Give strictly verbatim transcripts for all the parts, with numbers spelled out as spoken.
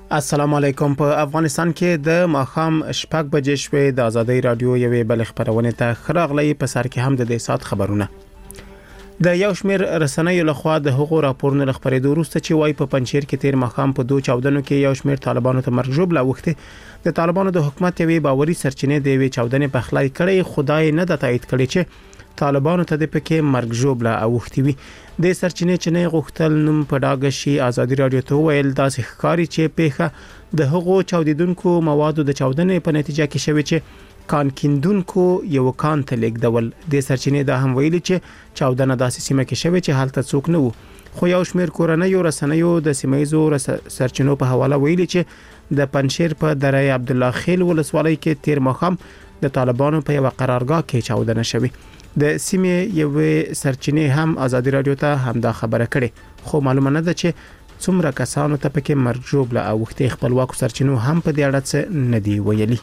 السلام علیکم. په افغانستان کې د ماخام شپږ بجې شوې د ازادي رادیو یوې بل خبرونه ته خراغلی په سر کې هم د دې سات خبرونه. د یو شمېر رسنیو لخوا د حقوقو راپورونو لخبرېدو وروسته چې وای په پنځیر کې تیر ماخام په دوه چاودنو کې یو شمېر طالبانو ته مرګ ژوبله وخته د طالبانو د حکومت یوې باوري سرچینې د یوې چاودنې په خلای کړي خدای نه د تایید کړي چې طالبانو ته د پکې مرګ ژوبله اوختي وي. د سرچینې چې نه غوښتل نوم په ډاګه شي ازادي رادیو ته ویل داسې ښکاری چې پیخه د هغو چاودیدونکو موادو د چاودنې په نتیجه کې شوی چې کان کیندونکو یو کان ته لیکدول. د سرچینې د هم ویلي چې چاودنه داسې سیمه کې شوی چې حالت څوک نه وو، خو یو شمېر کورنۍ رسنیو د سیمایزو سرچینو په حواله ویلي چې د پنشیر په دره عبد الله خیل ولسوالۍ کې تیر ماخام د طالبانو په یو قرارګاه کې چاودنه شوی. د سیمې یو سرچینې هم ازادي رادیو ته هم دا خبره کړې، خو معلومه نه ده چې څومره کسانو ته پکې مرګ ژوبله اوختي. خپلواکو سرچینو هم په دې اړه څه نه دی ویلي.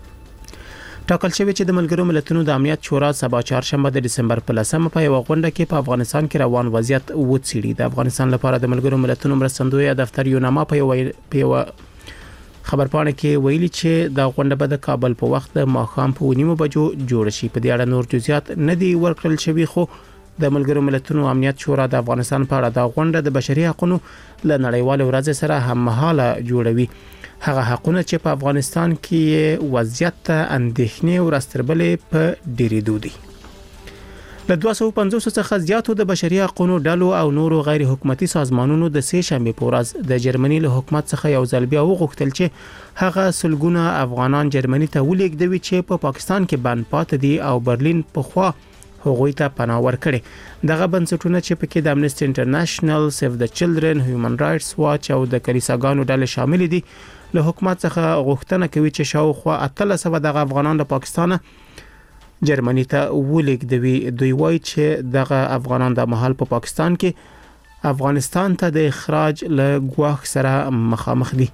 ټاکل شوی چې د ملګرو ملتونو د امنیت شورا سبا چهارشنبه د دسمبر په لسمه په یو غونډه کې په افغانستان کې روان وضعیت وڅېړي. د افغانستان لپاره د ملګرو ملتونو مرستندوی دفتر یو نامه په یو خبرپاڼه کې ویلي چې دا غونډه به د کابل په وخت د ماخام په ونیمو بجو جوړ شي. په دې اړه نور جزئیات نه دی ورکړل شوی، خو د ملګرو ملتونو امنیت شورا د افغانستان په اړه دا غونډه د بشري حقوقو له نړیوال ورځ سره هم مهاله جوړوي. هغه حقونه چې په افغانستان کې وضعیت ته اندېښنې او راستربلې په ډېرېدو دي. له دوه سوه پنځوس څخه زیاتو د بشري حقوقو ډلو او نورو غیر حکومتي سازمانونو د سه شنبه په ورځ د جرمني له حکومت څخه یو ځل بیا وغوښتل چې هغه سلګونه افغانان جرمني ته ولېږدوي چې په پا پاکستان کې بند پاتې دي او برلین په خوا هغوی ته پناه ورکړي. دغه بنسټونه چې پکې د امنيستي انټرنیشنل، سیف د چلډرن، هیومن رائټس واچ او د کلیساګانو ډلې شامل دي له حکومت څخه غوښتنه کوي چې شاوخوا اتلس سوه دغه افغانان له پاکستان جرمني ته ولېږدوي. دوی وایي چې دغه افغانان د مهال په پا پاکستان کې افغانستان ته د اخراج له ګواښ سره مخامخ دي.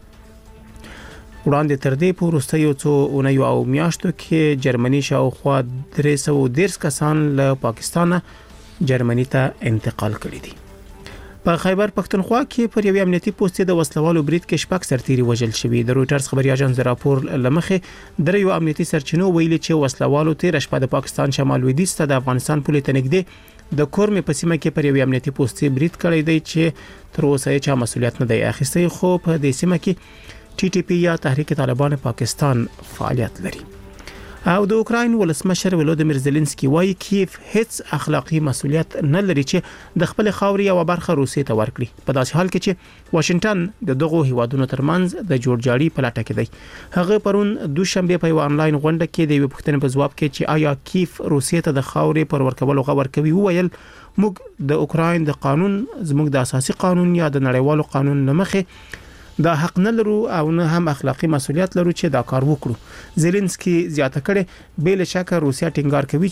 وړاندې تر دې په وروستیو څو اونیو او میاشتو کې جرمني شاوخوا درې سوه دېرش کسان له پاکستان جرمني ته انتقال کړي دي. په خیبر پښتونخوا کې پر یو امنیتي پوسټ د وسلوالو برید کې شپږ سرتیري وژل شوي. د رويټرز خبري اژانس د راپور لمخې دریو امنیتي سرچینو ویلي چې وسلوالو تیر شپه د پاکستان شمال لویدیځ ته د افغانستان پولې ته نږدې د کورمې په سیمه کې پر یو امنیتي پوسټ برید کړی دی چې تر اوسه یې چا مسولیت نه دی اخیستی، خو په دې سیمه کې ټي ټي پی یا تحریک طالبان پاکستان فعالیت لري. او د اوکراین ولسمشر ولودیمیر زيلنسکي وایي کیف هیڅ اخلاقی مسولیت نه لري چې د خپل خاوري او برخه روسیې ته ورکړي، په داسې حال کې چې واشنگټن د دغو هیوادونو ترمنځ د جوړجاړي په لټه کې دی. هغه پرون دوشنبه په یو انلاین غونډه کې د یو پوښتنې په ځواب کې چې آیا کیف روسیې ته د خاوري پر ورکولو غوړ کوي وویل موږ د اوکراین د قانون زموږ د اساسي قانون یا د نړیوالو قانون لمخې دا حق نه لرو او نه هم اخلاقی مسولیت لرو چې دا کار وکړو. زيلنسکي زیاته کړي بل شک روسیا ټینګار کوي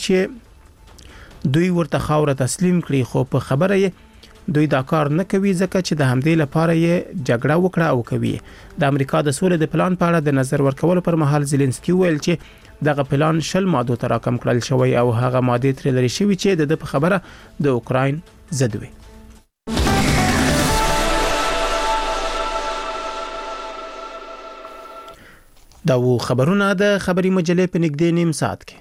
چې دوی ورته خاوره تسلیم کړي، خو په خبره یې دوی دا کار نه کوي ځکه چې د همدې لپاره یې جګړه وکړه او کوي. د امریکا د سولې د پلان په اړه د نظر ورکولو پر مهال زيلنسکي ویل چې دغه پلان شل مادو ته راکم کړل شوی او هغه ماده تر لري شوی چې د خبره د اوکراین ضد وي. دا و خبرونه د خبري مجلې په نږدې نیم ساعت کې.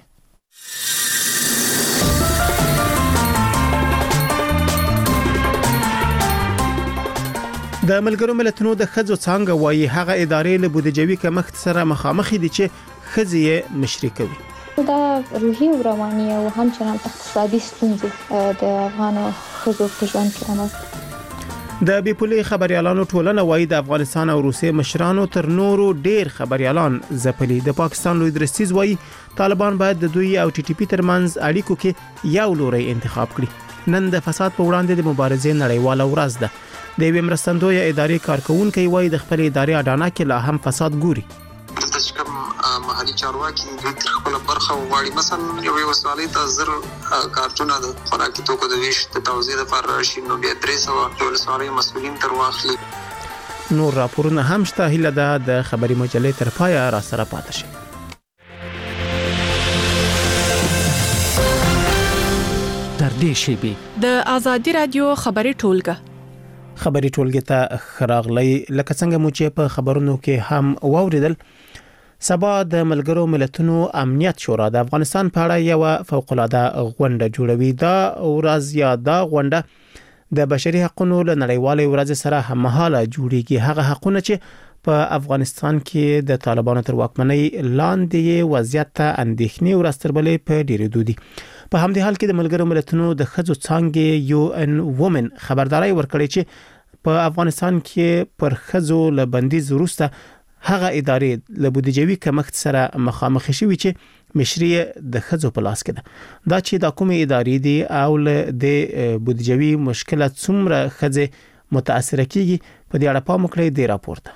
د ملګرو ملتونو د ښځو څانګه وایي هغه ادارې له بودیجوي کمښت سره مخامخ دي چې ښځې یې مشري کوي. دا روحي او رواني او همچنان اقتصادي ستونزې د افغان ښځو په ژوند کې رامنځته. د بیپولي خبريالانو ټولنه وایي د افغانستان او روسیې مشرانو تر نورو ډیر خبريالان ځپلي. د پاکستان لوی درستیز وایي طالبان باید د دوی او ټي ټي پی ترمنځ اړیکو کې یو لوري انتخاب کړي. نن د فساد په وړاندې د مبارزې نړیواله ورځ ده. د یوې مرستندوی ادارې کارکونکو وایي د خپل ادارې اډانه کې لا هم فساد ګوري. محلي چارواکي د خپل برخه وغواړي، مثلا یو وسوالۍ ته زر کارتونه د خوراکي توکو د ویش د توزیع لپاره راشي، نو بیا درې سوه ولسوالۍ مسؤلین تر واخلي. نور راپورونه هم شته. هیله ده د خبري مجلې تر پایه را سره پاتې شي. در دې شیبې د ازادي رادیو خبري ټولګه خبري ټولګي ته خراغلی لکه څنګه مو چې په خبرونو کې هم واوریدل. سبا د ملګرو ملتونو امنیت شورا د افغانستان په اړه یو فوق العاده غونډه جوړوي. دا ورځ یا دا غونډه د بشري حقوقو له نړیوالې ورځ سره هممهاله جوړیږي. هغه حقونه چې په افغانستان کې د طالبانو تر واکمنۍ لاندې وضعیت ته اندېښنې ورستربلې په ډېرېدو دي. په همدې حال کې د ملګرو ملتونو د ښځو څانګې یو ان وومن خبرداري ورکړې چې په افغانستان کې پر ښځو له بندیز وروسته هغه ادارې له بودیجوي کمښت سره مخامخ شوي چې مشري د ښځو په لاس کې ده. دا چې د کومې ادارې دي او له د بودیجوي مشکلات څومره ښځې متاثر کیږي په دې اړه پام وکړئ د راپورته.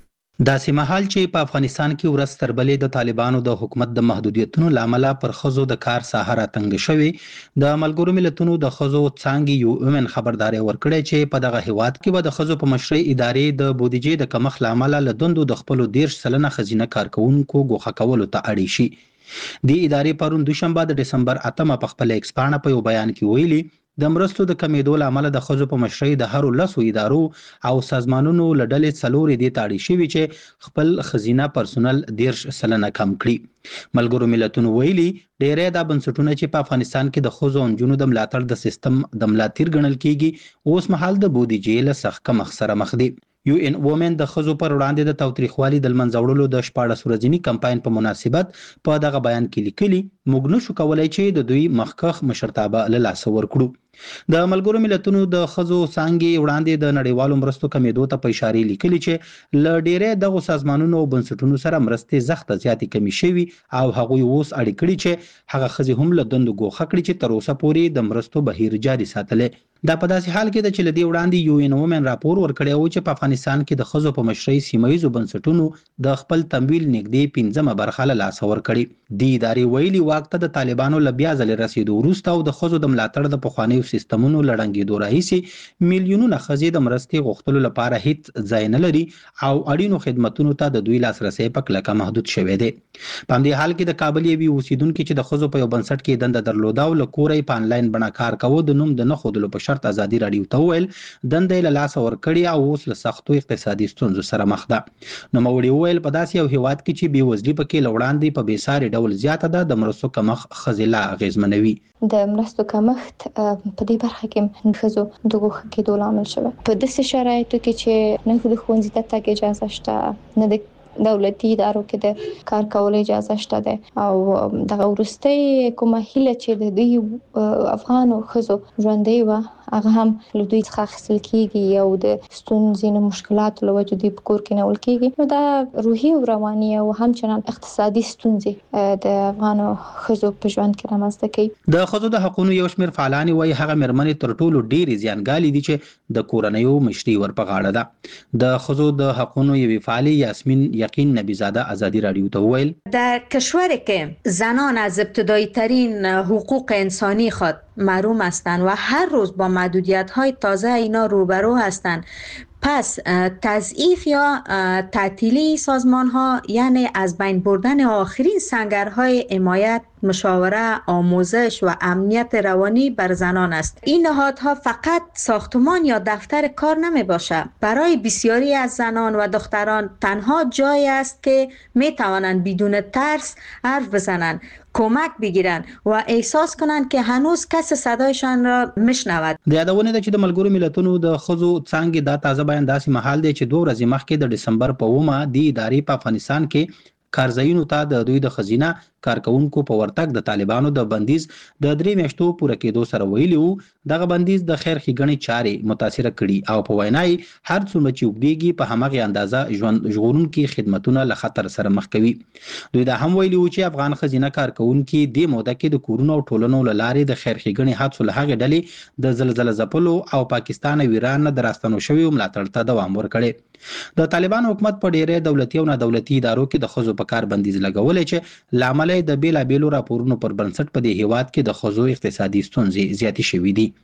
دا سیمهال چې په افغانستان کې ورځ تر بلې د طالبانو د حکومت د محدودیتونو لامل پر خزو د کار ساحه راتنګ شوی. د ملګرو ملتونو د خزو څانګې یو ومن خبرداري ورکړې چې په دغه هیواد کې به د خزو په مشرۍ ادارې د بودیجې د کمښت لامل له دوندو د خپل ډیر سلنه خزینه کارکونکو غوښه کولو ته اړ شي. د ادارې پرون دوشنبه د دسمبر اتمه په خپل ایکس پاڼه په یو بیان کې ویلي د مرستو د کمیدو لامل د خزو په مشرۍ د هرو لسو ادارو او سازمانونو لډلې څلورې دي تاړي شوی چې خپل خزینه پرسونل دیرش سلنه کم کړي. ملګرو ملتونو ویلي ډېرې د بنسټونو چې په افغانستان کې د خزو انجونو د ملاتړ د سیستم د ملاتړ ګڼل کیږي اوس مهال د بودیجې له سخت کمښت سره مخ دي. یو ان وومن د خزو پر وړاندې د تاوتریخوالي د منځوړلو د شپاړس ورځني کمپاین په مناسبت په دغه بیان کې لیکلي موږ نشو کولای چې د دوی مخکخ مشرتابه له لاس ورکړو. د ملګرو ملتونو د خزو څانګې وړاندې د نړیوالو مرستو کمیدو ته په اشاره لیکلي چې ل ډېرې دغه سازمانونو او بنسټونو سره مرستې زخته زیاتې کمی شوي او هغوی اوس اړ کړي چې هغه خزي هم له دندو ګوښه کړي چې تر اوسه پورې د مرستو بهیر جاري ساتلې. دا په داسې حال کې د چې لدی وړاندې یو ان وومن راپور ورکړی و چې په افغانستان کې د خزو په مشرۍ سیمایي بنسټونو د خپل تمویل نږدې پنځمه برخه له لاس ورکړي. د ادارې ویلي واک ته د طالبانو له بیا ځلې رسیدو وروسته او د خزو د ملاتړ د پخوانیو سیستمونو لړنګېدو راهیسې میلیونونه ښځې د مرستې غوښتلو لپاره هیڅ ځای نه لري او اړینو خدماتو ته د دوی لاسرسی په کلکه محدود شوی دی. په همدې حال کې د کابل یوې اوسیدونکو چې د خزو په یو بنسټ کې دنده درلوده او له کوره په انلاین بڼه کار کاوه د نوم د نه ښودلو په شرط ازادي راډیو ته وویل دنده یې له لاسه ورکړې او اوس له سختو اقتصادي ستونزو سره مخ ده. نوموړي وویل په داسې یو هیواد کې چې بېوزلي پکې له وړاندې په بېساري ډول زیاته ده د مرستو کمښت ښځې لا اغېزمنوي. د مرستو کمښت په دې برخه کې ښځو د ګوښه کېدو لامل شوی. په داسې شرایطو کې چې نه د ښوونځي ته تګ اجازه شته نه د دولتي ادارو کې د کار کولو اجازه شته ده او دغه ورستۍ کومه هیله چې د دوی افغانو ښځو ژوندۍ وه هغه هم له دوی څخه اخیستل کیږي او د ستونزې نه مشکلاتو له وجې دوی په کور کې نیول کیږي. نو دا روحي او رواني او همچنان اقتصادي ستونزې د افغانو ښځو په ژوند کې رامنځته کوي. د ښځو د حقوقو یو شمېر فعالان وایي هغه مېرمنې تر ټولو ډېرې زیانګالې دي چې د کورنیو مشري ور په غاړه ده. د ښځو د حقوقو یوې فعالې یاسمین یقین نبیزاده آزادی رادیو ته ویل در کشوری که زنان از ابتدایی ترین حقوق انسانی خود محروم هستند و هر روز با محدودیت های تازه اینا روبرو هستند پس تضعیف یا تعطیلی سازمان ها یعنی از بین بردن آخرین سنگرهای حمایت مشاوره، آموزش و امنیت روانی بر زنان است. این نهادها فقط ساختمان یا دفتر کار نمی باشد. برای بسیاری از زنان و دختران تنها جایی است که می توانند بدون ترس حرف بزنند، کمک بگیرن و احساس کنند که هنوز کس صدایشان را میشنود. د یادونه ده چې د ملګرو ملتونو د ښځو څانګې دا تازه بیان داسې مهال دی چې دوه ورځې مخکې د دسمبر په اومه د ادارې په افغانستان کې کارځایونو ته د دوی د خزینه کارکونکو په ورتګ د طالبانو د بندیز د درې میاشتو پوره کېدو سره ویلي وو دغه بندیز د خیر ښېګڼې چارې متاثره کړي او په وینا یې هر څومره چې اوږدېږي په همغې اندازه ژوند ژغورونکي خدمتونه له خطر سره مخ کوي. دوی دا هم ویلي وو چې افغان خزینه کارکونکي دې موده کې د کورونو او ټولنو له لارې د خیر ښېګڼې حادثو له هغې ډلې د زلزله ځپلو او پاکستان او ایران نه د راستنو شویو ملاتړ ته دوام ورکړی. د طالبان حکومت په ډېرې دولتي او نه دولتي ادارو کې د ښځو په کار بندیز لګولی چې له امله یې د بېلابېلو راپورونو پر بنسټ په دې هیواد کې د ښځو اقتصادي ستونزې زیاتې شوي دي.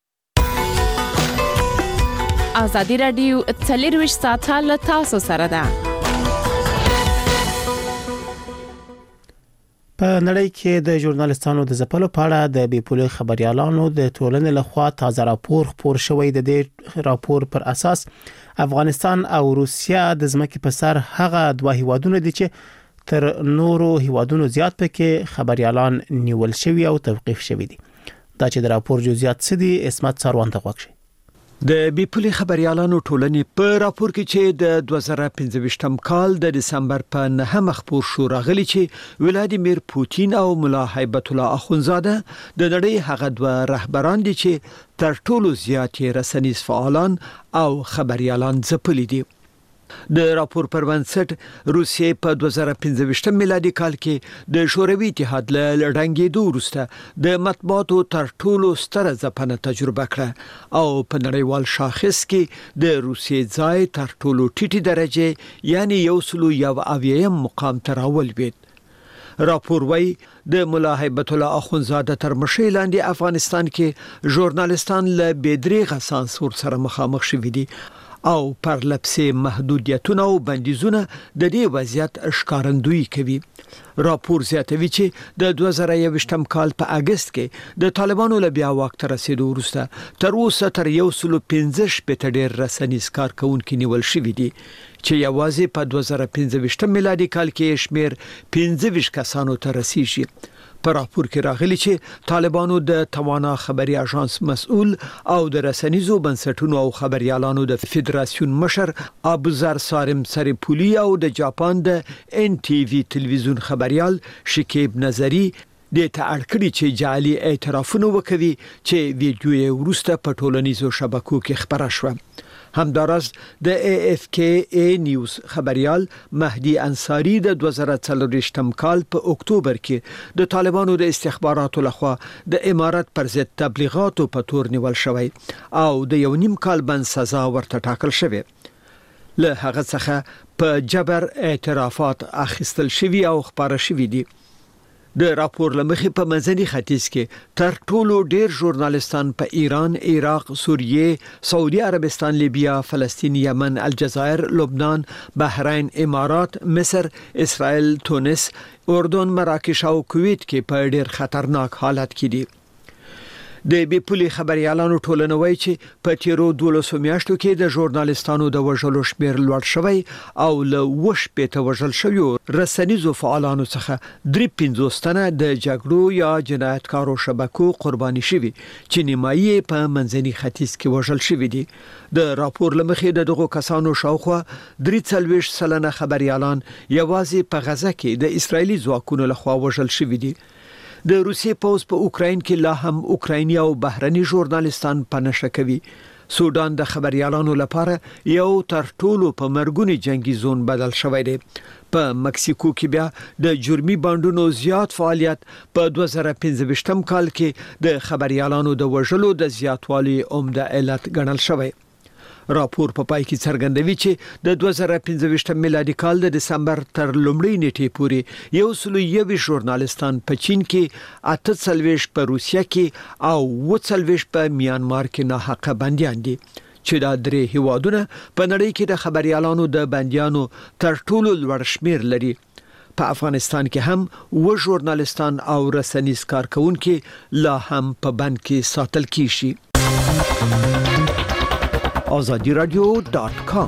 ازادي راډیو څلرویشت ساعته له تاسو سره ده. په نړۍ کې د ژورنالستانو د ځپلو په اړه د بیپولي خبريالانو د ټولنې لخوا تازه راپور خپور شوی. د دې راپور پر اساس افغانستان او روسیا د ځمکې په سر هغه دوه هیوادونه دي چې تر نورو هیوادونو زیات پکې خبريالان نیول شوی او توقيف شوی دي. دا چې د راپور جزئیات څه دي اسمت ساروان ته غوښتي. د بیپولي خبريالانو ټولنې په راپور کې چې د دوه زره پنځه کال د دسمبر په نهمه خپور شو راغلي چې ولادیمیر پوتین او مولا هیبت الله اخونزاده د نړۍ هغه دوه رهبران دي چې تر ټولو زیات رسنیز فعالان او خبريالان ځپلي دي. د راپور پر بنسټ روسیې په دوه زره پنځه میلادي کال کې د شوروي اتحاد له لړنګېدو وروسته د مطبوعاتو تر ټولو ستره ځپنه تجربه کړه او په نړیوال شاخص کې د روسیې ځای تر ټولو ټیټي درجه یعنی یو سلو یو اویایم مقام ته راولوید. راپور وايي د مولا هیبت الله اخونزاده تر مشرۍ لاندې افغانستان کې ژورنالستان له بېدریغه سانسور سره مخامخ شوي دي او پر لپسې محدودیتونه او بندیزونه د دې وضعیت ښکارندویي کوي. راپور زیاتوي چې د دوه زره یوویشتم کال په اگست کې د طالبانو له بیا واک ته رسیدو وروسته تر اوسه تر یو سلو پنځه شپېته ډېر رسنیز کارکونکي نیول شوي دي چې یوازې په دوه زره پنځه میلادي کال کې شمیر پنځه ویشت کسانو ته رسیږي. په راپور کې راغلي چې طالبانو د توانا خبري اژانس مسؤل او د رسنیزو بنسټونو او خبريالانو د فدراسیون مشر ابوذر سارم سریپولی او د جاپان د ان ټي وي تلویزیون خبريال شکیب نظری د تاړکړي چې جعلي اعترافونه وکوي چې ویډیو یې ورسته په ټولنیزو شبکو کې خبره شوه. همدارس د ای اف کې ای نیوز خبريال مهدي انصاری د دوه زره څلورویشتم کال په اکتوبر کې د طالبانو د استخباراتو لخوا د امارت پر ضد تبلیغاتو په تور نیول شوی او د یو نیم کال بند سزا ورته ټاکل شوی. له هغه څخه په جبر اعترافات اخیستل شوی او خبره شوی دي. د راپور لمخې په منځني ختیځ کې تر ټولو ډیر ژورنالستان په ایران، عراق، سوریه، سعودي عربستان، لیبیا، فلسطین، یمن، الجزایر، لبنان، بحرین، امارات، مصر، اسرائیل، تونس، اردن، مراکش او کویت کې په ډیر خطرناک حالت کې دي. د بیپولي خبريالانو ټولنه وایي چې په تیرو دولسو میاشتو کې د ژورنالستانو د وژلو شمیر لوړ شوی او له وش پېته وژل شوی رسنیزو فعالانو څخه درې پنځوس تنه د جګړو یا جنایتکارو شبکو قرباني شوي چې نیمایي په منځني ختیځ کې وژل شوي دي. د راپور لمخې د دغو کسانو شاوخوا درې څلوېښت سلنه خبريالان یوازې په غزه کې د اسرایلی ځواکونو لخوا وژل شوي دي. د روسیې پوز په اوکراین کې لا هم اوکرایني او بهرني ژورنالستان پنهشه کوي. سودان د خبريالانو لپاره یو تر ټولو په مرګونی جنگي زون بدل شوی دی. په مکسیکو کې بیا د جرمي بانډونو زیات فعالیت په دوه زره پنځه کال کې د خبريالانو د وژلو د زیاتوالي عمده علت ګڼل شوی. راپور په پای کې څرګندوي چې د دوه زره پنځه میلادي کال د دسمبر تر لومړۍ نیټې پورې یو سلو یو ژورنالستان په چین کې، اته څلوېښت په روسیه کې او اووه څلوېښت په میانمار کې ناحقه بنديان دي چې دا درې هیوادونه په نړۍ کې د خبريالانو د بنديانو تر ټولو لوړ شمیر لري. په افغانستان کې هم و ژورنالستان او رسنیز کارکونکي لا هم په بند کې ساتل کیږي. آزادی رادیو ډاٹ کام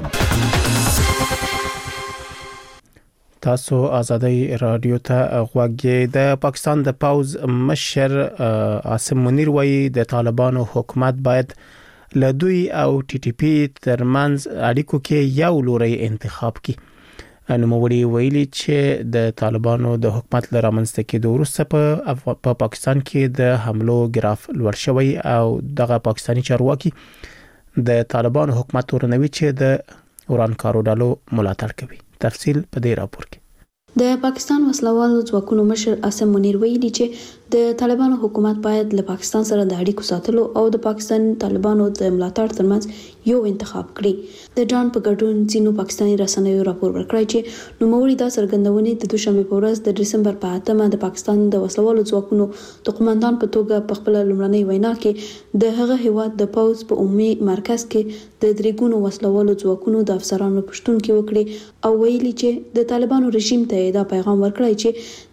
تاسو آزادی رادیو ته غوږی. د پاکستان د پوز مشر عاصم منیر وایي د طالبانو حکومت باید له دوی او ټي ټي پی ترمنځ اړیکو کې یو لوري انتخاب کړي. نوموړي ویلي چې د طالبانو د حکومت لپاره منځته کېدو وروسته په پا پاکستان کې د حملو ګراف لوړ شوی او دغه پاکستاني چارواکي د طالبانو حکومت ورنوي چې د ورانکارو ډلو ملاتړ کوي. تفصیل په دې راپور کې. د پاکستان وسلوالو ځواکونو مشر عاصم منیر ویلي چې د طالبانو حکومت باید له پاکستان سره د اړیکو ساتلو او د پاکستان طالبانو د ملاتړ ترمنځ یو انتخاب کړي. د ډان په ګډون ځینو پاکستاني رسنیو راپور ورکړی چې نوموړي دا څرګندونې د دوشنبه په ورځ د دسمبر په اتمه د پاکستان د وسلوالو ځواکونو د قومندان په توګه په خپل لومړنۍ وینا کې د هغه هیواد د پوز په عمومي مرکز کې د درېګونو وسلوالو ځواکونو د افسرانو پښتون کې وکړي او ویلي چې د طالبانو رژیم ته دا پیغام ورکړی چې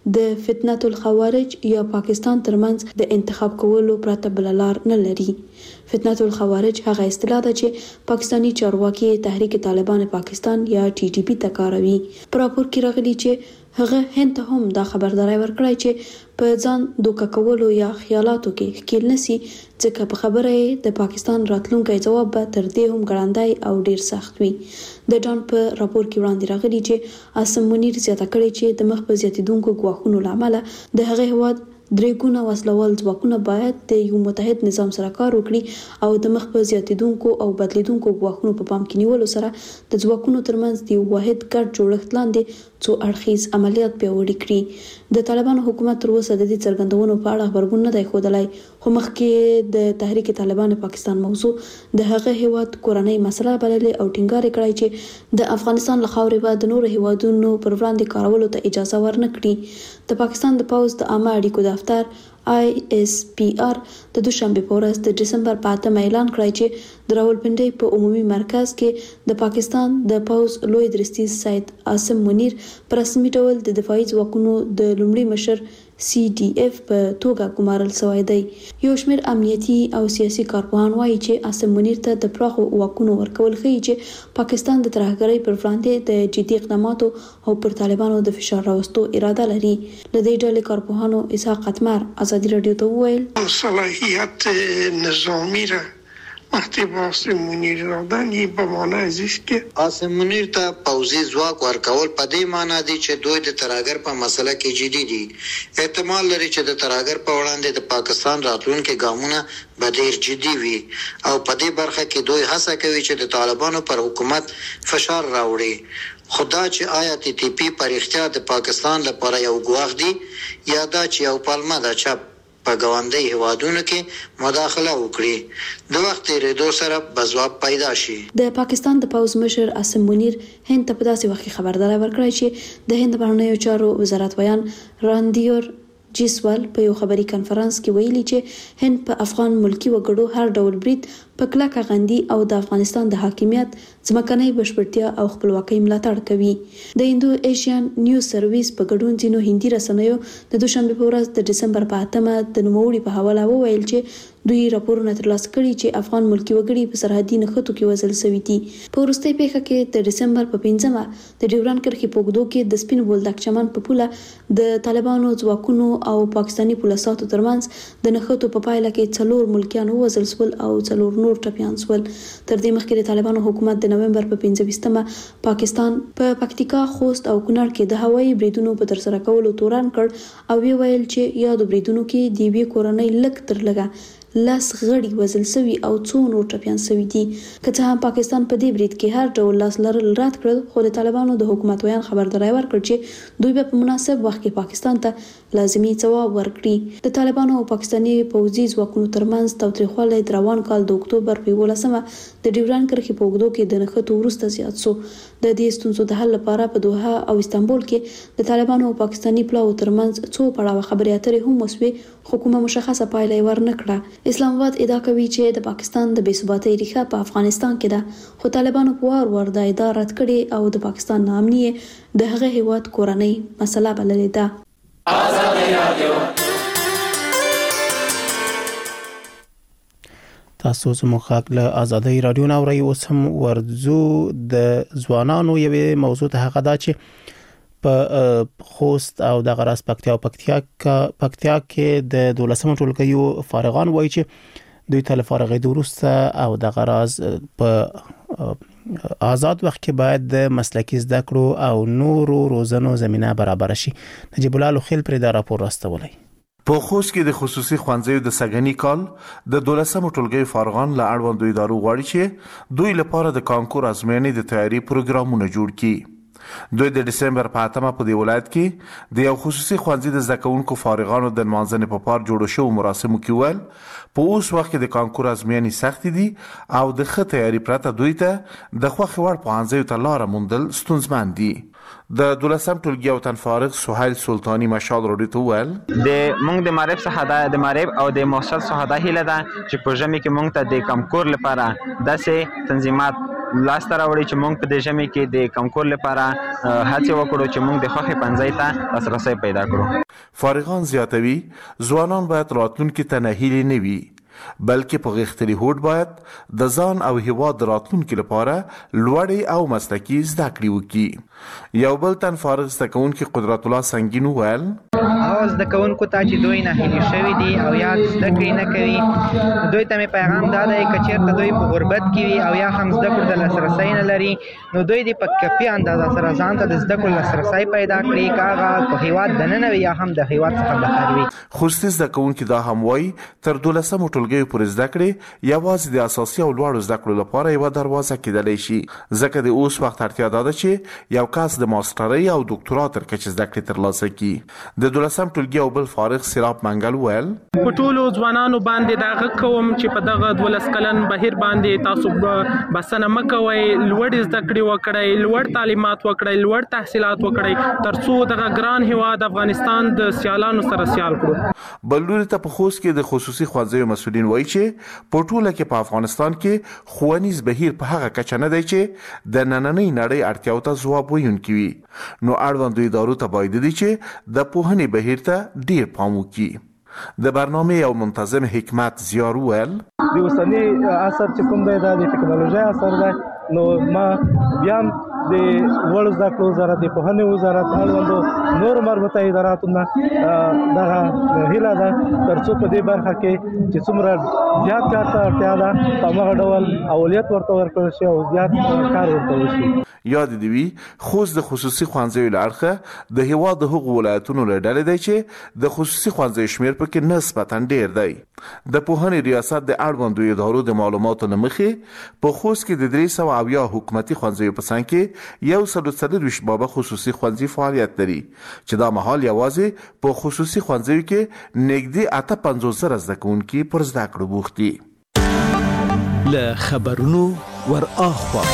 د فتنه الخوارج یا پاکستان ترمنځ د انتخاب کولو پرته بل لار نه لري. فتنه الخوارج هغه اصطلاح ده چې پاکستانی چارواکي تحریک طالبان پاکستان یا ټي ټي پی ته کاروي. پر راپور کې راغلي چې هغه هند ته هم دا خبرداري ورکړای چې په ځان دوکه کولو یا خیالاتو کې ښکیل نسی، ځکه په خبره د پاکستان راتلونکي جواب به تر دې هم ګړندای او ډیر سخت وي. د ډان په راپور کې وړاندې راغلي چې عاصم منیر زیاته کړې چې د مخ په زیاتیدونکو ګواښونو لامل د هغه هواد درې ګونه وسلوال ځواکونه باید د یو متحد نظام سره کار وکړي او د مخ په زیاتیدونکو او بدلیدونکو ګواښونو په پام کې نیولو سره د ځواکونو ترمنځ د یو واحد ګډ جوړښت لاندې څو اړخیز عملیات پیاوړي کړي. د طالبانو حکومت تر اوسه د دې څرګندونو په اړه خبرګون نه دی ښودلی، خو مخکې د تحریک طالبان پاکستان موضوع د هغه هیواد کورنۍ مسله بللې او ټینګار کړی چې د افغانستان له خاورې به د نورو هیوادونو پر وړاندې کارولو ته اجازه ورنه کړي. د پاکستان د پوځ د عامه اړیکو دفتر آی اس پی آر د دوشنبه په ورځ د دسمبر په اتمه اعلان کړی چې د راولپنډي په عمومي مرکز کې د پاکستان د پوځ لوی درستیز سید عاصم منیر پر رسمي ډول د دفاعي ځواکونو د لومړي مشر سی ډي اف په توګه ګمارل شوی دی. یو شمېر امنیتي او سیاسي کارپوهان وایي چې عاصم منیر ته د پراخو واکونو ورکول ښیي چې پاکستان د ترهګرۍ پر وړاندې د جدي اقداماتو او پر طالبانو د فشار راوستو اراده لري. له دې ډلې کارپوهانو اسحاق قطمر ازادي رادیو ته وویل صلاحیت نظامی را مهدی عاصم منیر دادن په معنا ازیش کې عاصم منیر ته پوځي ځواک ورکول په دې معنا دی چې دوی د ترهګر په مسله کې جدي دي. احتمال لري چې د ترهګر په وړاندې د پاکستان راتلونکي ګامونه به ډیر جدي وي او په دې برخه کې دوی هڅه کوي چې د طالبانو پر حکومت فشار راوړي. خدا چې آیا ټي ټي پی پر اختیار د پاکستان لپاره یو ګواښ دی یا دا چې یو پالمه ده چې په ګاونډي هیوادونو کې مداخله وکړي. د وخت تیریدو سره به ځواب پیدا شي. د پاکستان د پوځ مشر عاصم منیر هند ته په داسې وخت خبرداری ورکړی چې د هند بهرنیو چارو وزارت ویان راندیور جیسوال په یو خبري کانفرنس کې ویلي چې هند په افغان ملکی وګړو هر ډول برید په کلکه غندي او د افغانستان د حاکمیت ځمکنۍ بشپړتیا او خپلواکۍ ملاتړ کوي. د هندو ایشین نیوز سرویس په ګډون ځینو هندي رسنیو د دوشنبه په ورځ د دسمبر په اتمه د نوموړي په حواله وویل چې دوی راپورونه ترلاسه کړي چې افغان ملکی وګړي په سرحدي نښتو کې وژل شوي دي. په وروستۍ پیښه کې د دسمبر په پنځمه د ډیوران کرښې په اوږدو کې د سپین بولدک چمن په پوله د طالبانو ځواکونو او پاکستاني پولیسو ترمنځ د نښتو په پایله کې څلور ملکیان وژل شول او څلور نور ټپیان شول. تر دې مخکې د طالبانو حکومت د نومبر په پنځه ویشتمه پاکستان په پکتیکا، خوست او کونړ کې د هوایي بریدونو په ترسره کولو تورن کړ او وی ویل چې یادو بریدونو کې د یوې کورنۍ لږ تر لږه لاس غړي وزل سوي او څو نور ټپیان سوي دي. که څه هم پاکستان په دې برید کې هر ډول لاس لرل رد کړل، خو د طالبانو د حکومت ویان خبرداری ورکړ چې دوی به په مناسب وخت کې پاکستان ته لازمي ځواب ورکړي. د طالبانو او پاکستاني پوځي ځواکونو ترمنځ تاوتریخوالی د روان کال د اکتوبر په یولسمه د ډیوران کرښې په اوږدو کې د نښتو وروسته زیات شو. د دې ستونزو د حل لپاره په دوحه او استانبول کې د طالبانو او پاکستاني پلاوو ترمنځ څو پړاوه خبرې اترې هم وسوې، خو کومه مشخصه پایله یې ورنه کړه. اسلام آباد ادعا کوي چې د پاکستان د بې ثباتۍ ریښه په افغانستان کې ده، خو طالبانو په وار وار دا ادعا رد کړې او د پاکستان ناامني د هغه هیواد کورنۍ مسله بللې ده. تاسو زموږ غږ له ازادۍ رادیو نه اورئ. اوس هم ورځو د ځوانانو یوې موضوع ته هغه ده چې په خوست او د غراس پکتیا او پکتیا پکتیا کې د دولسمه ټولګیو فارغان وایي چې دوی ته فارغې وروسته او د غراس په آزاد وخت کې باید د مسلکي زده کړو او نورو روزنو زمينه برابر شي. نجیب الله لوخیل پر دا راپور راستولی. په خوست کې د خصوصي ښوونځیو د سګنی کال د دولسمه ټولګي فارغان له اړوندو ادارو غواړي چې دوی لپاره د کانکور ازموینې د تیاری پروګرامونه جوړ کړي. دوی د دسمبر په اتمه په دی ولایت کې د یو خصوصي ښوونځي د زده کوونکو فارغانو د نمانځنې په پار جوړو شو مراسمو کې ویل په اوس وخت کې د کانکور ازموینې سخت دي او د ښه تیاری پرته دوی ته د خوښې وړ پوهنځیو ته لاره موندل ستونزمن دي. د دولسم ټولګي او تن فارغ سهیل سلطانی مشال روډي ته ویل د مونږ د معرف څخه د معرف او د محصل څخه د هیله ده چې په ژمي کې مونږ ته د کانکور لپاره داسې تنظیمات لاس ته راوړي چې موږ په دې ژمي کې د کانکور لپاره هڅه وکړو چې موږ د خوښې پنځۍ ته لاسرسی پیدا کړو. فارغان زیاتوي ځوانان باید راتلونکي ته نهیلي نه وي بلکې په غښتلي هوډ باید د ځان او هیواد راتلونکي لپاره لوړې او مسلکي زده کړې وکړي. یو بل تن فارغ زده کوونکي قدرت الله سنگین وویل هغه زده کوونکو ته چې دوی ناهیلي شوي دي او یا زده کړې نه کوي دوی ته مې پیغام دا دی که چېرته دوی په غربت کې وي او یا هم زده کړو ته لاسرسی نه لري نو دوی دې په کفي اندازه سره ځان ته د زده کړو لاسرسی پیدا کړي که هغه په هیواد دننه وي یا هم د هیواد څخه بهر وي. خصوصي زده کوونکي دا هم وایي تر دولسمو ټولګیو پورې زده کړې یوازې د اساسي او لوړو زده کړو لپاره یوه دروازه کیدلی شي ځکه د اوس وخت اړتیا دا ده چې یو کس د ماسټرۍ او ډاکټرا تر کچې زده کړې ترلاسه کړي. د دولسم ټولګي او بل فارغ سیراب منګل ویل په ټولو ځوانانو باندې دا غږ کوم چې په دغه دولس کلن بهیر باندې تاسو بسنه مه کوئ، لوړې زده کړې وکړئ، لوړ تعلیمات وکړئ، لوړ تحصیلات وکړئ تر څو دغه ګران هیواد افغانستان د سیالانو سره سیال کړو. بل لوري ته په خوست کې د خصوصي ښوونځیو مسؤلین وایي چې په ټوله کې په افغانستان کې ښوونیز بهیر په هغه کچه نه دی چې د نننۍ نړۍ اړتیاو ته ځواب ویونکی وي، نو اړوندو ادارو ته باید دي چې د پوهنې بهیر ته ډیر پام وکړي. د برنامه یو منتظم حکمت زیار ویل د اوسني عصر چې کوم دی دا د ټکنالوژۍ عصر دی، نو ما بیا هم د لوړو زده کړو وزارت، د پوهنې وزارت، اړوندو نورو مربوطه اداراتو نه دغه هیله ده تر څو په دې برخه کې چې څومره زیات کار ته اړتیا ده په همغه ډول اولویت ورته ورکړل شي او زیات کار ورته وشي. یاد دې وي خوست د خصوصي ښوونځیو له اړخه د هیواد د هغو ولایتونو له ډلې دی چې د خصوصي ښوونځیو شمېر پکې نسبتا ډېر دی. د پوهنې ریاست د اړوندو ادارو د معلوماتو له مخې په خوست کې د درې سوه اویا حکومتي ښوونځیو په څنګ کې یو سل او څلرویشت بابه خصوصي ښوونځي فعالیت لري چې دا مهال یوازې په خصوصي ښوونځیو کې نږدې اته پنځوس زره زده کوونکي پر زده کړو بوخت دي. له خبرونو ور اخوا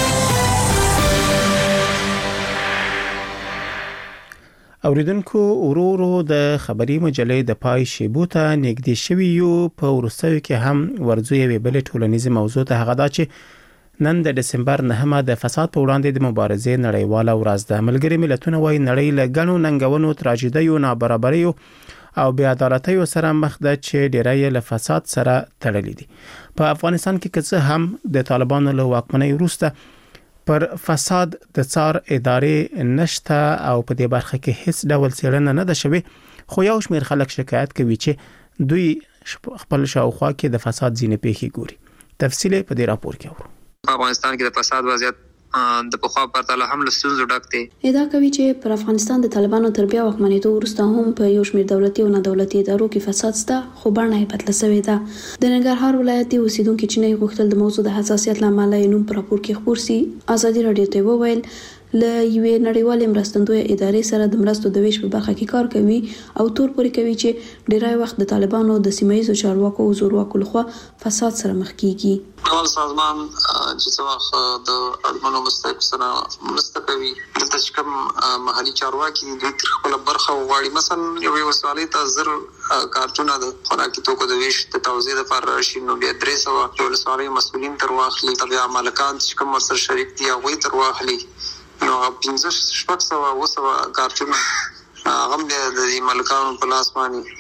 اوریدونکو ورو ورو د خبري مجلې د پای شیبو ته نږدې شوي یو. په وروستیو کې هم ورځو یوې بلې ټولنیزې موضوع ته هغه دا چې نن د دسمبر نهمه د فساد په وړاندې د مبارزې نړیواله ورځ ده. ملګري ملتونه وايي نړۍ له ګڼو ننګونو، تراژیدیو، نابرابریو او بې عدالتیو سره مخ ده چې ډیری یې له فساد سره تړلي دي. په افغانستان کې که څه هم د طالبانو له واکمنۍ وروسته پر فساد د څار ادارې نشته او په دې برخه کې هیڅ ډول څېړنه نه ده شوې، خو یو شمېر خلک شکایت کوي چې دوی خپل شاوخوا کې د فساد ځینې پیښې ګوري. تفصیل په دې راپور کې اورو. په افغانستان کې د فساد وضعیت د پخوا پرتله هم له ستونزو ډک دی. ادعا کوي چې پر افغانستان د طالبانو تر بیا واکمنېدو وروسته هم په یو شمېر دولتي او نه دولتي ادارو کې فساد شته، خو بڼه یې بدله شوې ده. د ننګرهار ولایت اوسیدونکو چې نه غوښتل د موضوع د حساسیت لامل یې نوم پر راپور کې خبر سي. ازادي رادیو ته وویل له یوې نړیوالې مرستندوی ادارې سره د مرستو د ویش په برخه کې کار کوي او تور پورې کوي چې ډیری وخت د طالبانو د سیمایي چارواکو او زورواکو لخوا فساد سره مخ کیږي. ټول سازمان چې څو وخت د اړمنو مستحق سره مرسته کوي، دلته چې کوم محلي چارواکي د خپل برخه وغواړي، مثلا یو وسوالۍ ته زر کارتونه د خوراکي توکو د ویش د توزیع لپاره راشي، نو بیا درې سوه ولسوالۍ مسؤلین تر واخلي، بیا مالکان چې کوم ورسره شریک دي هغوی تر واخلي، نو پنځه شپږ سوه اوه سوه کارتونه هغه هم بیا د مالکانو په لاس باندې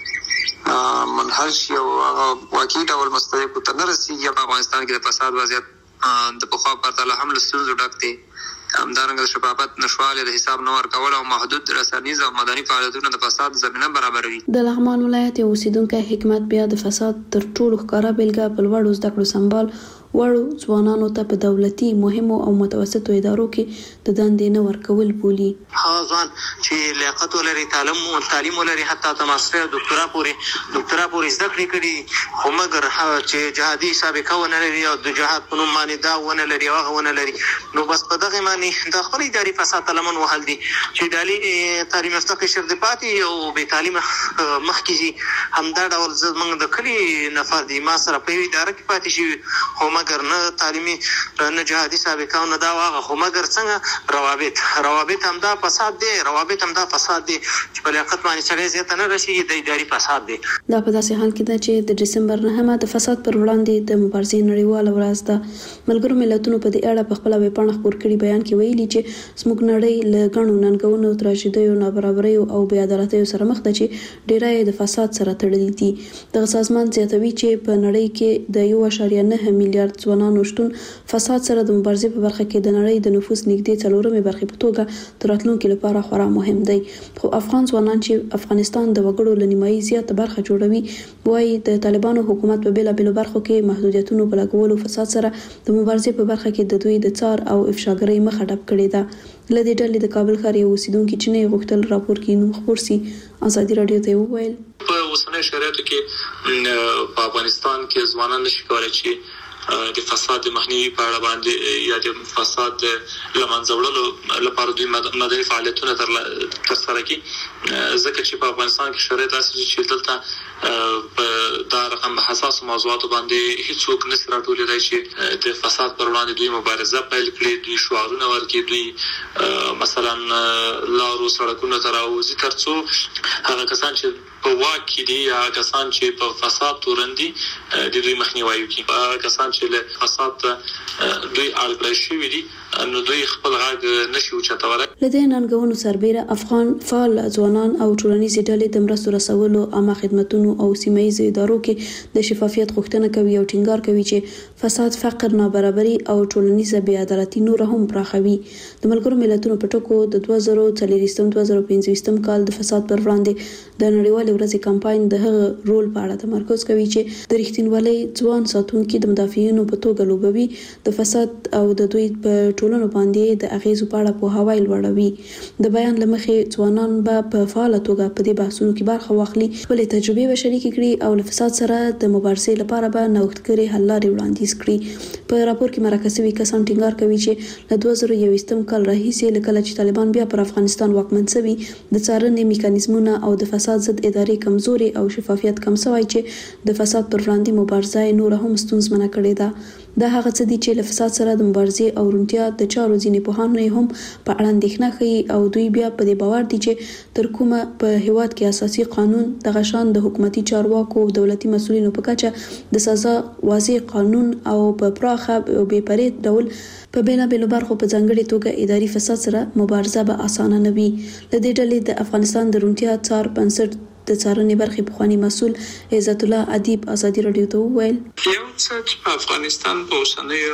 منحل شي او هغه واقعي ډول مستحقو ته نه رسېږي. په افغانستان کې د فساد وضعیت د پخوا پرتله هم له ستونزو ډک دی. همدارنګه د شفافیت نشتوالی، د حساب نه ورکول او محدود رسنیز او مدني فعالیتونه د فساد زمینه برابروي. د لغمان ولایت اوسیدونکی حکمت بیا د فساد تر ټولو ښکاره بیلګه په لوړو زده کړو سمبال وړو ځوانانو ته په دولتي مهمو او متوسطو ادارو کې د دندې نه ورکول بولي. هغه ځوان چې لیاقت ولري، تعلیم او تعلیم ولري، حتی د ماستر ډاکټرا پورې ډاکټرا پورې زده کړې کړي، خو مګر چې جهادي سابقه ونه لري او د جهاد په نوم باندې دا ونه لري او هغه ونه لري، نو بس په دغه باندې د خپل اداري فساد ته لمن وهل دي چې ډالي تعلیم یافته قشر د پاتې او بې تعلیمه مخکې همدا ډول زموږ د کلي نفر دي ما سره په اداره کې پاتې شي، خو مګر نه تعلیمي نه جهادي سابقه نه دا واغه خو مګر څنګه روابط روابط هم دا فساد دی روابط هم دا فساد دی چې په لیاقت باندې چلې زیاته نه رسیږي د اداري فساد دی. دا په داسې حال کې ده چې د ډسمبر نهمه د فساد پر وړاندې د مبارزې نړیواله ورځ ده. ملګرو ملتونو په دې اړه په خپل ویبپاڼه خپور کړي بیان کې ویلي چې زموږ نړۍ له ګڼو ننګونو تراژیدیو نابرابریو او بې عدالتیو سره مخ ده چې ډیری د فساد سره تړلي دي. دغه سازمان زیاتوي چې په نړۍ کې د یو اعشاریه نه میلیارډ ځوانانو شتون فساد سره د مبارزې په برخه کې د نړۍ د نفوس نږدې څلورمې برخې په توګه د راتلونکي لپاره خورا مهم دی. خو افغان ځوانان چې افغانستان د وګړو له نیمایي زیاته برخه جوړوي وایي د طالبانو حکومت په بیلابیلو برخو کې محدودیتونو په لګولو فساد سره د مبارزې په برخه کې د دوی د څار او افشاګرۍ مخه ډب کړې ده. له دې ډلې د کابل ښار یو اوسیدونکي چې نه غوښتل راپور کې نوم خپور سي ازادي رادیو ته وویل په اوسنۍ شرایطو کې په افغانستان کې ځوانان نشي کولای چې د فساد مخنیوي په اړه باندې یا د فساد لمنځه وړلو لپاره دوی مدني فعالیتونه ترسره کړي ځکه چې په افغانستان کې شرایط داسې چې دلته دا رقم په حساس موضوعاتو باندې هیڅوک نشي راټولېدای چې د فساد پر وړاندې دوی مبارزه پیل کړي دوی شعارونه ورکړي دوی مثلا لارو سړکونو ته راوځي ترڅو هغه کسان چې په واک کې دي یا کسان چې په فساد تورندي د دوی مخنیوي کوي کسان چې له فساد دوی اړ شوي دي نو دوی خپل غږ نشي اوچتولی. له دې ننګونو سربیره افغان فعال ځوانان او ټولنیزې ډلې د مرستو رسولو عامه خدمتونو او سیمه ییزو ادارو کې د شفافیت غوښتنه کوي او ټینګار کوي چې فساد فقر نابرابري او ټولنیزه بې عدالتي نور هم پراخوي. د ملګرو ملتونو په ټکو د دوه زره څلوېښتم دوه زره پنځوستم کال د فساد پر وړاندې د نړیوالې ورځې کمپاین د هغه رول په اړه تمرکز کوي چې د رښتینولۍ ځوان ساتونکي د مدافعینو په توګه لوبوي د فساد او د دوی په ټولنو باندې د اغیزو په اړه پوهاوی لوړوي. د بیان لمخې ځوانان به په فعاله توګه په دې بحثونو کې برخه واخلي خپل تجربې به شریکې کړي او له فساد سره د مبارزې لپاره به نوښتګرې حل لارې وړاندیز کړي. په راپور کې مرکه شوي کسان ټینګار کوي چې له دوه زره یوویشتم کال راهیسې له کله چې طالبان بیا پر افغانستان واکمن شوي د څارنې میکانیزمونه او د فساد ضد ادارې کمزوري او شفافیت کم شوی چې د فساد پر وړاندې مبارزه نور هم ستونزمنه کړې ده. دا هغه څه دي چې له فساد سره د مبارزې او روڼتیا د چارو ځینې پوهان هم په اړه اندېښنه ښیي او دوی بیا په دې باور دي چې تر کومه په هیواد کې اساسي قانون دغه شان د حکومتي چارواکو او دولتي مسؤلینو په کچه د سزا واضح قانون او په پراخه او بې پرې ډول په بیلابیلو برخو په ځانګړې توګه اداري فساد سره مبارزه به اسانه نه وي. له دې ډلې د افغانستان د روڼتیا څار بنسټ د څارنې برخې پخوانی مسؤل عزت الله ادیب ازادي رادیو ته وویل یو څه چې په افغانستان په اوسنیو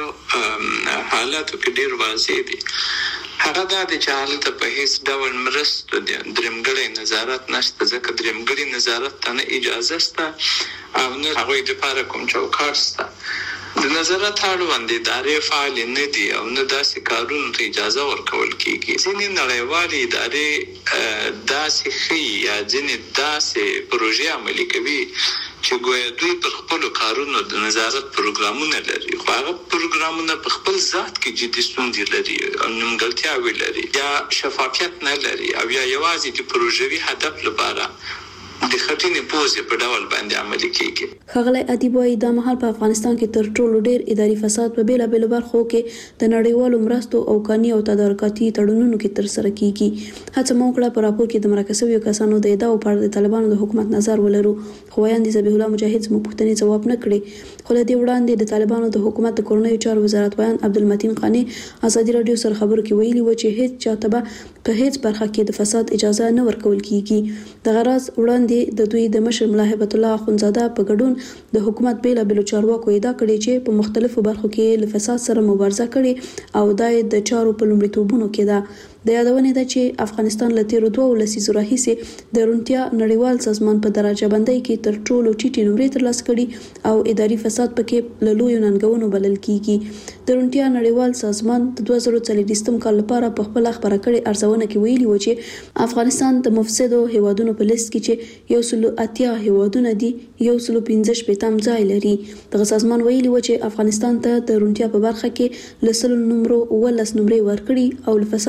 حالاتو کې ډیر واضح دي هغه دا د چې حالت په هیڅ ډول مرستو درېمګړی نظارت نشته ځکه درېمګړی نظارت ته نه اجازه شته او نه هغوی دپاره کوم چوکاټ شته. د نظارت اړوند ادارې فعالې نه دي او نه داسې کارونو ته اجازه ورکول کېږي. ځینې نړیوالې ادارې داسې ښیي یا ځینې داسې پروژې عملي کوي چې ګویا دوی پر خپلو کارونو د نظارت پروګرامونه لري خو هغه پروګرامونه په خپل ذات کې جدي ستونزې لري او نیمګړتیاوې لري یا شفافیت نه لري او یا یوازې د پروژوي هدف لپاره د خټینې پوزې په ډول باندې عملي کیږي. ښاغلی ادیب وايي دا مهال په افغانستان کې تر ټولو ډیر اداري فساد په بیلابیلو برخو کې د نړیوالو مرستو او قانوني او تدارکاتي تړونونو کې ترسره کیږي. هڅه مو وکړه په راپور کې د مرکه شویو کسانو د ادعاو په اړه د طالبانو د حکومت نظر ولرو خو وایاندې ذبیح الله مجاهد زموږ پوښتنې ځواب نه کړې. خو له دې وړاندې د طالبانو د حکومت د کورنیو چارو وزارت ویان عبدالمتین قانی ازادي رادیو سره خبرو کې ویلي و چې هیڅ چاته به په هیڅ برخه کې د فساد اجازه نه ورکول کیږي. د غراض وړاندې د دوی د مشر ملا هیبت الله اخونزاده په ګډون د حکومت بیلابیلو چارواکو ادعا کړې چې په مختلفو برخو کې له فساد سره مبارزه کړې او دا د چارو په لومړیتوبونو کې ده. د یادونې ده چې افغانستان له تیرو دوه لسیزو راهیسې د روڼتیا نړیوال سازمان په درجه بندۍ کې تر ټولو ټیټې نمرې ترلاسه کړي او اداري فساد پکې له لویو ننګونو بلل کیږي. د روڼتیا نړیوال سازمان د دوه زره څلوېښتم کال لپاره په خپل خبره کړې ارزونه کې ویلي و چې افغانستان د مفسدو هیوادونو په لیست کې چې یو سل اتیا هیوادونه دي یو سل پنځه شپېتم ځای لري. دغه سازمان ویلي و چې افغانستان ته د روڼتیا په برخه کې له سلو نمرو اوولس نمرې ورکړي او له فساد سره د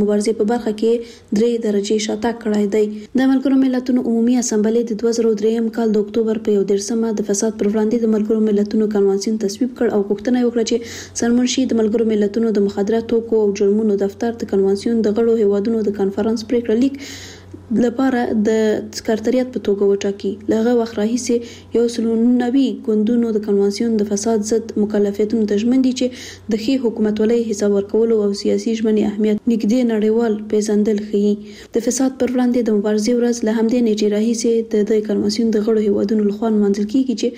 د مبارزې په برخه کې درې درجه شاتګ کړی دی. د ملګرو ملتونو عمومي اسامبلې د دوه زره درې کال د اکتوبر په یو دېرشمه د فساد پر وړاندې د ملګرو ملتونو کنوانسیون تصویب کړ او غوښتنه وکړه چې سرمنشي د ملګرو ملتونو د مخدره توکو او جرمونو دفتر د کنوانسیون د غړو هیوادونو د کانفرنس پریکړه لیک لپاره د سکرټریات په توګه وټاکي. لغه وخت راهیسې یو سل نوي ګوندونو د کنوانسیون د فساد ضد مکلفیتونو ته ژمن دي چې د ښې حکومتولۍ حساب ورکولو او سیاسي ژمنې اهمیت نږدې نړیوال پیژندل ښیي. د فساد پر وړاندې د مبارزې ورځ له همدې نیټې راهیسې د د کنوانسیون د غړو هیوادونو لخوا نمانځل کیږي چې